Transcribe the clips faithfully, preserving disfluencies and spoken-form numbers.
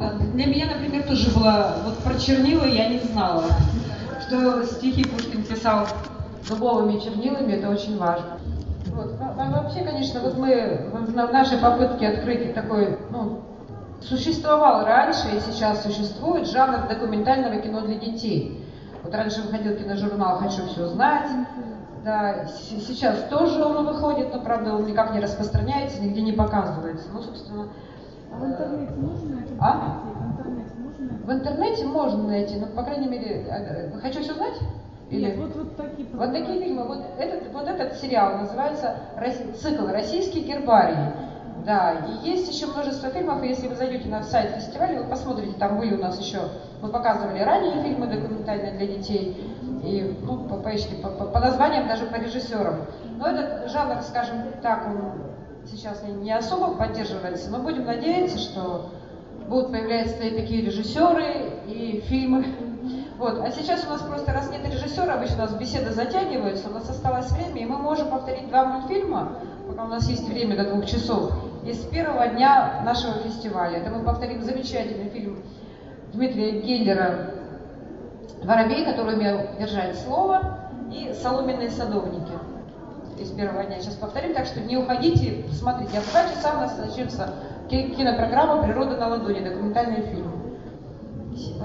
Для меня, например, тоже было, вот про чернила я не знала, что стихи Пушкин писал дубовыми чернилами, это очень важно. Вот. Вообще, конечно, вот мы в нашей попытке открыть такой, ну, существовал раньше и сейчас существует жанр документального кино для детей. Вот раньше выходил киножурнал «Хочу все знать». Да, сейчас тоже он выходит, но, правда, он никак не распространяется, нигде не показывается. Ну, собственно... А в интернете можно найти? А? В интернете можно найти? В интернете можно найти, но, по крайней мере, «Хочу все знать»? Или... Нет, вот, вот такие Вот такие фильмы. Вот этот, вот этот сериал называется цикл «Российский гербарий». Да, и есть еще множество фильмов, и если вы зайдете на сайт фестиваля, вы посмотрите, там были у нас еще, мы показывали ранее фильмы документальные для детей, и, ну, поищите по, по, по названиям, даже по режиссерам. Но этот жанр, скажем так, он сейчас не, не особо поддерживается, но будем надеяться, что будут появляться и такие режиссеры, и фильмы. Вот. А сейчас у нас просто, раз нет режиссера, обычно у нас беседы затягиваются, у нас осталось время, и мы можем повторить два мультфильма, пока у нас есть время до двух часов, из первого дня нашего фестиваля. Это мы повторим замечательный фильм Дмитрия Геллера «Воробей, который умел держать слово», и «Соломенные садовники» из первого дня. Сейчас повторим, так что не уходите, смотрите. А в два часа у нас начнется кинопрограмма «Природа на ладони», документальный фильм. Спасибо.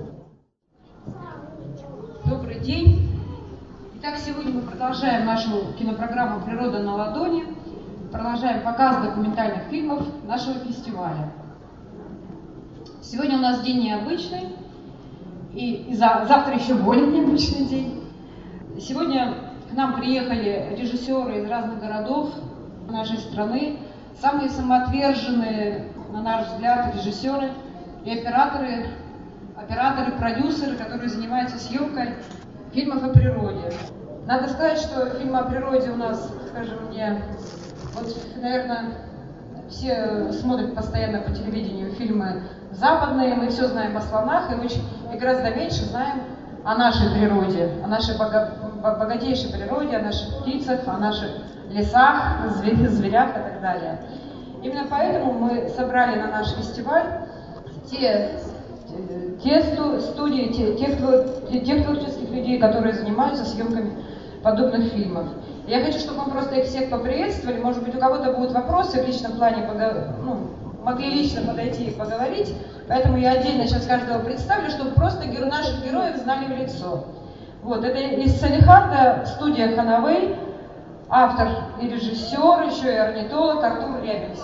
Добрый день. Итак, сегодня мы продолжаем нашу кинопрограмму «Природа на ладони». Продолжаем показ документальных фильмов нашего фестиваля. Сегодня у нас день необычный, и, и за, завтра еще более необычный день. Сегодня к нам приехали режиссеры из разных городов нашей страны, самые самоотверженные, на наш взгляд, режиссеры и операторы, операторы, продюсеры, которые занимаются съемкой фильмов о природе. Надо сказать, что фильмы о природе у нас, скажем мне, вот, наверное, все смотрят постоянно по телевидению фильмы западные, мы все знаем о слонах, и, очень, и гораздо меньше знаем о нашей природе, о нашей богатейшей природе, о наших птицах, о наших лесах, зверях и так далее. Именно поэтому мы собрали на наш фестиваль те, те студии, те, тех, тех творческих людей, которые занимаются съемками подобных фильмов. Я хочу, чтобы мы просто их всех поприветствовали. Может быть, у кого-то будут вопросы в личном плане, ну, могли лично подойти и поговорить. Поэтому я отдельно сейчас каждого представлю, чтобы просто геро... наших героев знали в лицо. Вот, это из Салехарда, студия Ханавей, автор и режиссер, еще и орнитолог Артур Рябинцев.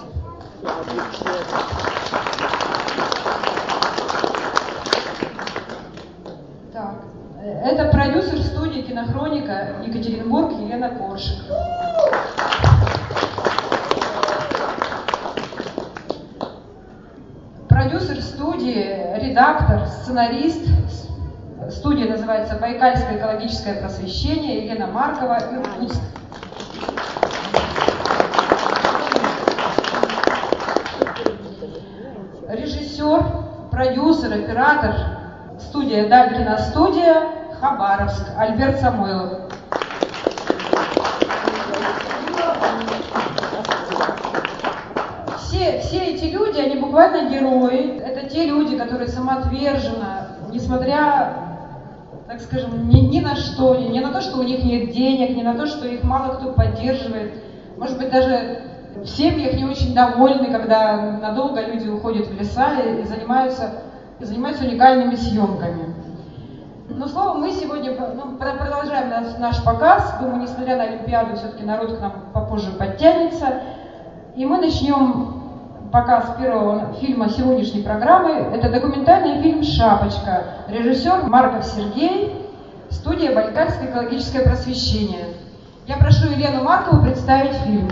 Так. Это продюсер студии «Кинохроника» Екатеринбург Елена Коршик. Продюсер студии, редактор, сценарист. Студия называется «Байкальское экологическое просвещение», Елена Маркова, Иркутск. Режиссер, продюсер, оператор. Студия «Далькина студия», Хабаровск, Альберт Самойлов. Все, все эти люди, они буквально герои. Это те люди, которые самоотверженно, несмотря, так скажем, ни, ни на что, ни, ни на то, что у них нет денег, ни на то, что их мало кто поддерживает. Может быть, даже в семьях не очень довольны, когда надолго люди уходят в леса и, и занимаются... занимаются уникальными съемками. Но, словом, мы сегодня ну, продолжаем наш, наш показ. Думаю, несмотря на Олимпиаду, все-таки народ к нам попозже подтянется. И мы начнем показ первого фильма сегодняшней программы. Это документальный фильм «Шапочка». Режиссер Марков Сергей, студия «Байкальское экологическое просвещение». Я прошу Елену Маркову представить фильм.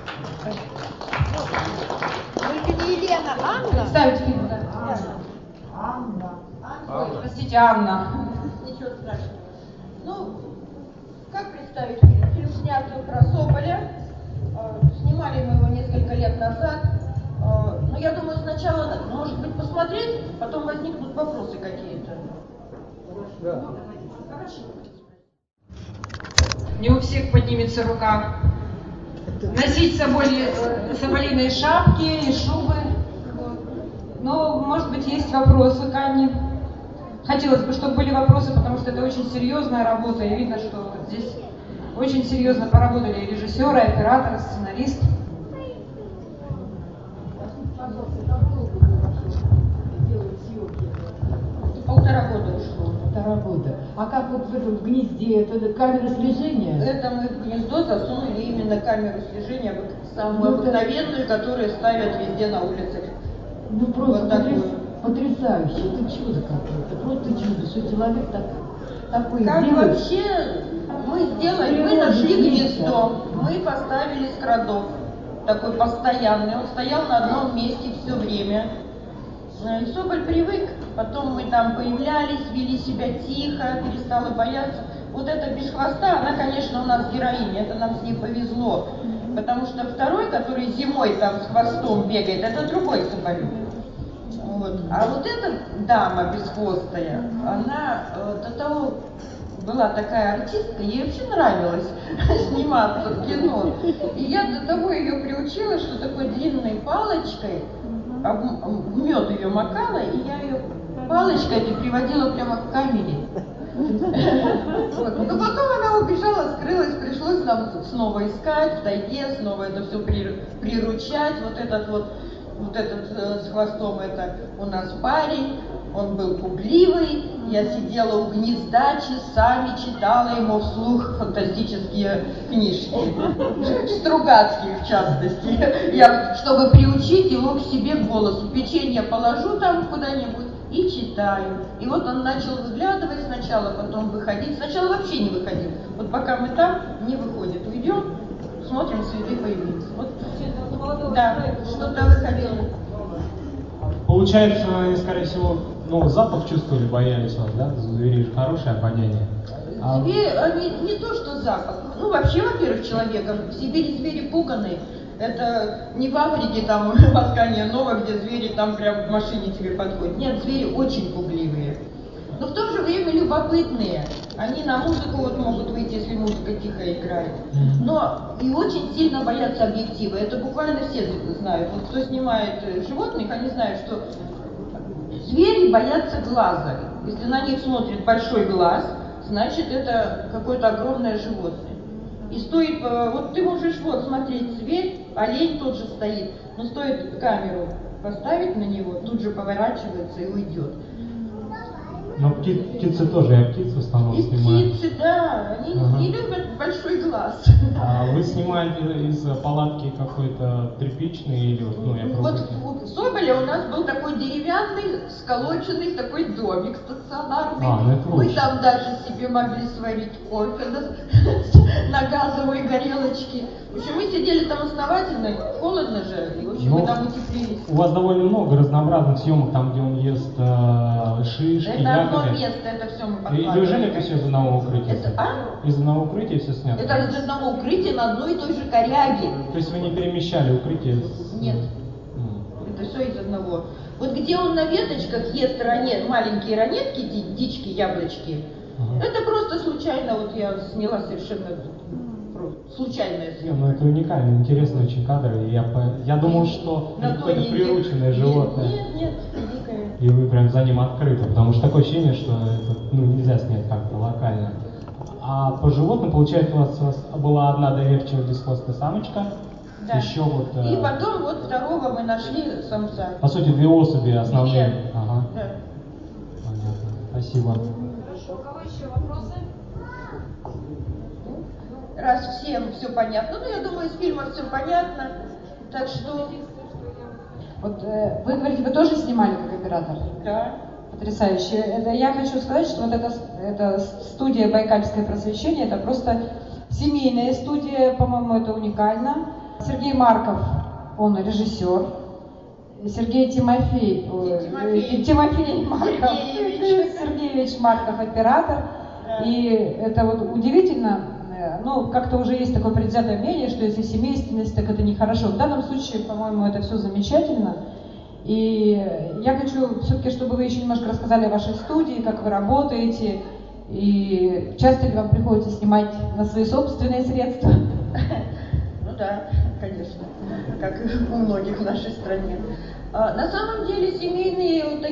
Только не Елена, Анна? Представить фильм, да. Анна. Ой, простите, Анна. Ничего страшного. Ну, как представить фильм? Фильм снят про Соболя. Снимали мы его несколько лет назад. Но я думаю, сначала, может быть, посмотреть, потом возникнут вопросы какие-то. Да. Хорошо. Не у всех поднимется рука. Носить соболи, соболиные шапки и шубы. Но, может быть, быть, есть вопросы к Анне? Хотелось бы, чтобы были вопросы, потому что это очень серьезная работа, и видно, что вот здесь очень серьезно поработали и режиссеры, и операторы, сценарист. Полтора года ушло. Полтора года. А как вот в этом гнезде, это камера слежения? Это мы в гнездо засунули именно камеру слежения, самую Ну, обыкновенную, которую ставят везде на улицах. Ну просто Вот потряс... такую. потрясающе, это чудо какое-то, просто чудо, что человек так, такой Как делает. вообще мы сделали, мы нашли гнездо, мы поставили скрадов, такой постоянный, он стоял на одном месте все время. И Соболь привык, потом мы там появлялись, вели себя тихо, перестала бояться. Вот эта без хвоста, она, конечно, у нас героиня, это нам с ней повезло. Потому что второй, который зимой там с хвостом бегает, это другой Соболь. Вот. А вот эта дама бесхвостая, она э, до того была такая артистка, ей вообще нравилось сниматься в кино. И я до того ее приучила, что такой длинной палочкой в мед ее макала, и я ее палочкой этой приводила прямо к камере. Вот. Но потом она убежала, скрылась, пришлось нам снова искать в тайге, снова это все приручать. Вот этот вот, вот этот э, с хвостом, это у нас парень, он был пугливый. Я сидела у гнезда часами, читала ему вслух фантастические книжки, Стругацкие в частности. Я, чтобы приучить его к себе к голосу, печенье положу там куда-нибудь и читаю. И вот он начал выглядывать сначала, потом выходить. Сначала вообще не выходил. Вот пока мы там, не выходит. Уйдем, смотрим, следы появились. Вот, да, что-то выходило. Получается, они, скорее всего, ну, запах чувствовали, боялись вас, да? Звери же хорошее обоняние. А... Звери, они не то что запах. Ну, вообще, во-первых, человеком. В Сибири звери пуганые. Это не в Африке, там, в Аскане Нова, где звери там прям в машине тебе подходят. Нет, звери очень пугливые. Но в то же время любопытные. Они на музыку вот могут выйти, если музыка тихо играет. Но и очень сильно боятся объектива. Это буквально все знают. Вот кто снимает животных, они знают, что звери боятся глаза. Если на них смотрит большой глаз, значит это какое-то огромное животное. И стоит, вот ты можешь вот смотреть зверь, олень тот же стоит, но стоит камеру поставить на него, тут же поворачивается и уйдет. Но пти, птицы тоже, я птиц в основном И снимаю. птицы, да, они Ага. не любят большой глаз. А вы снимаете из палатки какой-то тряпичный или вот, ну, я Вот пробую. у Соболя у нас был такой деревянный, сколоченный такой домик стационарный. А, ну это Мы лучше. там даже себе могли сварить кофе на, на газовой горелочке. В общем, мы сидели там основательно, холодно же, и в общем Ну, мы там утеплились. У вас довольно много разнообразных съемок, там, где он ест э, шишки, Это одно ягоды. место, это все мы И подкладывали. неужели это все из одного укрытия? Это, а? Из одного укрытия все снято? Это из одного укрытия на одной и той же коряге. То есть вы не перемещали укрытие? с- Нет. М. Это все из одного. Вот где он на веточках ест ранет, маленькие ранетки, ди- дички, яблочки, Ага. это просто случайно, вот я сняла совершенно просто случайная Не, съемка. ну это уникальный, интересный очень кадр. И я, по- я думал, что На это какое-то тоненьких. прирученное Нет, животное. Нет, нет, дикое. И вы прям за ним открыты, потому что такое ощущение, что это ну, нельзя снять как-то локально. А по животным, получается, у вас, у вас была одна доверчивая бесхвостая самочка, Да. еще вот... э, И потом вот второго мы нашли самца. По сути, две особи основные. Две. Ага, Да. понятно. Спасибо. Хорошо, у кого еще вопросы? Раз всем все понятно, ну я думаю, из фильма все понятно, так что, Вот э, вы говорите, вы тоже снимали как оператор? да. Потрясающе. Это я хочу сказать, что вот эта, эта студия «Байкальское просвещение» это просто семейная студия, по-моему, это уникально. Сергей Марков, он режиссер. Сергей Тимофей, ой, Тимофеевич. Тимофей Марков, Сергеевич. Сергеевич Марков оператор. Да. И это вот удивительно, э, ну, как-то уже есть такое предвзятое мнение, что если семейственность, так это нехорошо. В данном случае, по-моему, это все замечательно. И я хочу все-таки, чтобы вы еще немножко рассказали о вашей студии, как вы работаете, и часто ли вам приходится снимать на свои собственные средства? Ну да, конечно, как у многих в нашей стране. А, на самом деле семейные вот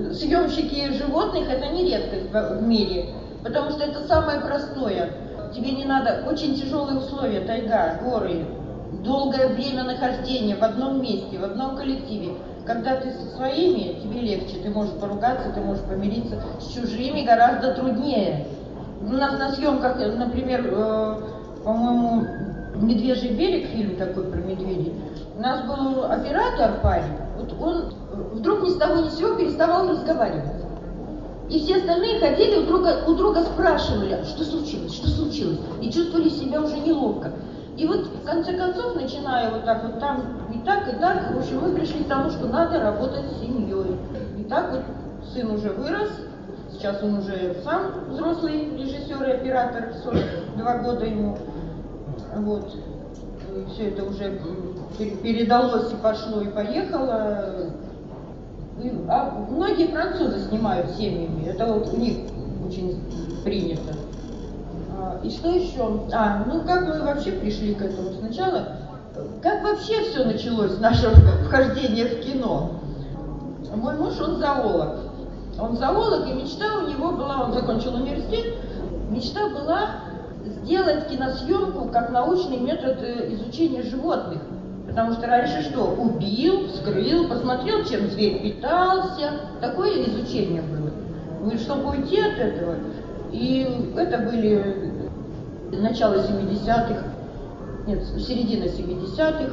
съемщики животных – это не редкость в мире, потому что это самое простое. Тебе не надо, очень тяжелые условия, тайга, горы, долгое время нахождения в одном месте, в одном коллективе. Когда ты со своими, тебе легче, ты можешь поругаться, ты можешь помириться. С чужими гораздо труднее. У нас на съемках, например, э, по-моему, «Медвежий берег», фильм такой про медведей, у нас был оператор парень, вот он вдруг ни с того ни с сего переставал разговаривать. И все остальные ходили у друга, у друга спрашивали, что случилось, что случилось, и чувствовали себя уже неловко. И вот в конце концов, начиная вот так вот там и так, и так, в общем, мы пришли к тому, что надо работать с семьей. И так вот сын уже вырос, сейчас он уже сам взрослый режиссер и оператор, сорок два года ему. Вот. И все это уже передалось и пошло, и поехало. И, а многие французы снимают семьями, это вот у них очень принято. А, и что еще? А, ну как мы вообще пришли к этому сначала? Как вообще все началось, наше вхождение в кино? Мой муж, он зоолог. Он зоолог, и мечта у него была, он закончил университет, мечта была сделать киносъемку как научный метод изучения животных. Потому что раньше что? Убил, вскрыл, посмотрел, чем зверь питался. Такое изучение было. Ну и чтобы уйти от этого. И это были начало семидесятых, нет, середина семидесятых.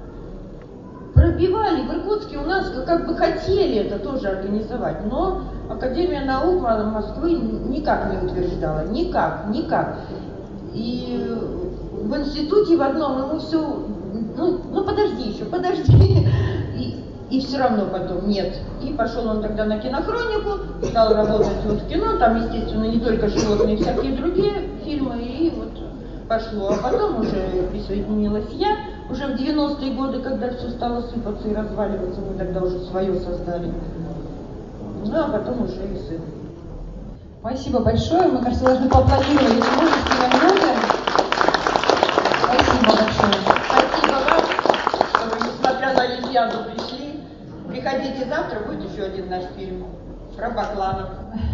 Пробивали в Иркутске, у нас как бы хотели это тоже организовать, но Академия наук Москвы никак не утверждала, никак, никак. И в институте в одном ему все, ну, ну подожди еще, подожди, и, и все равно потом нет. И пошел он тогда на кинохронику, стал работать вот в кино, там, естественно, не только животные, всякие другие фильмы, и вот пошло. А потом уже присоединилась я, уже в девяностые годы, когда все стало сыпаться и разваливаться, мы тогда уже свое создали. Ну, а потом уже и сын. Спасибо большое. Мы, кажется, должны поаплодировать мужественной минуты. Спасибо большое. Спасибо вам, что вы, несмотря на Олимпиаду, пришли. Приходите завтра, будет еще один наш фильм про бакланов.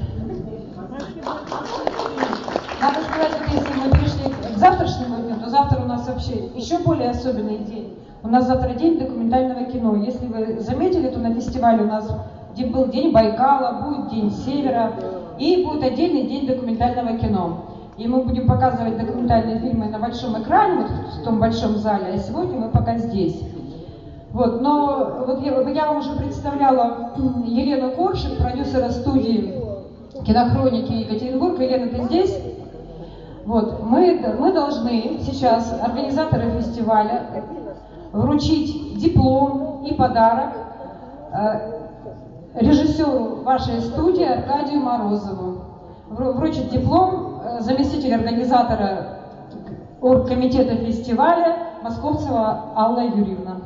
Надо сказать, что если мы перешли к завтрашнему дню, то завтра у нас вообще еще более особенный день. У нас завтра день документального кино. Если вы заметили, то на фестивале у нас был день Байкала, будет день Севера и будет отдельный день документального кино. И мы будем показывать документальные фильмы на большом экране, вот в том большом зале, а сегодня мы пока здесь. Вот, но вот я, я вам уже представляла Елену Коршик, продюсера студии кинохроники Екатеринбург. Елена, ты здесь? Вот, мы, мы должны сейчас, организаторы фестиваля, вручить диплом и подарок э, режиссеру вашей студии Аркадию Морозову. Вручит диплом э, заместитель организатора оргкомитета фестиваля Московцева Алла Юрьевна.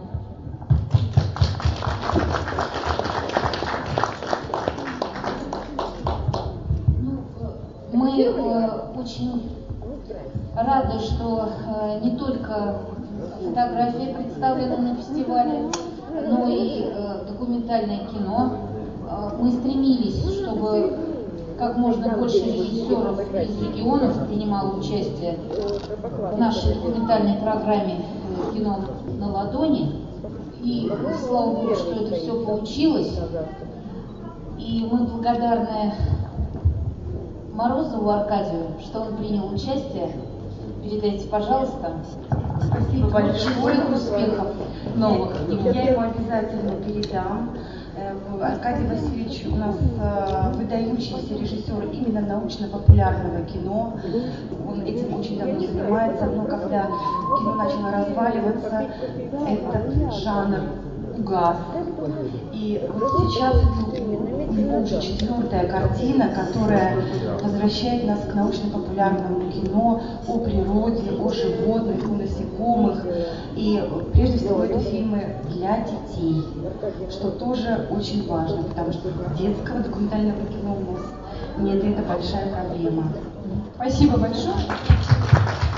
Мы э, очень рады, что э, не только фотографии представлены на фестивале, но и э, документальное кино. Э, мы стремились, чтобы как можно больше режиссеров из регионов принимало участие в нашей документальной программе «Кино на ладони». И слава Богу, что это все получилось. И мы благодарны Морозову Аркадию, что он принял участие. Передайте, пожалуйста. Спасибо большое. Успехов новых. Я ему обязательно передам. Аркадий Васильевич у нас выдающийся режиссер именно научно-популярного кино. Он этим очень давно занимается, но когда кино начало разваливаться, этот жанр угас. И вот сейчас у него уже четвертая картина, которая возвращает нас к научно-популярному кино о природе, о животных, о насекомых. И прежде всего это фильмы для детей, что тоже очень важно, потому что детского документального кино у нас нет, и это большая проблема. Спасибо большое.